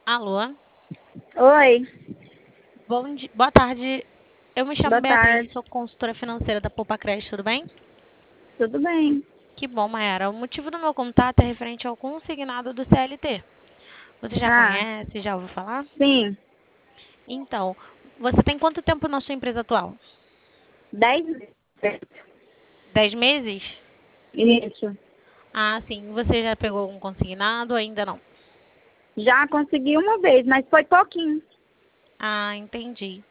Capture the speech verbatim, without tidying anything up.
Alô? Oi, Bom di... Boa tarde. Eu me chamo boa Beatriz, tarde. sou consultora financeira da Poupa Crédito, tudo bem? Tudo bem? Que bom, Mayara. O motivo do meu contato é referente ao consignado do C L T. Você já Ah, conhece, já ouviu falar? sim, Então, você tem quanto tempo na sua empresa atual? dez meses. Dez meses? Isso. Ah, sim. Você já pegou algum consignado? Ainda não. Já consegui uma vez, mas foi pouquinho. Ah, entendi.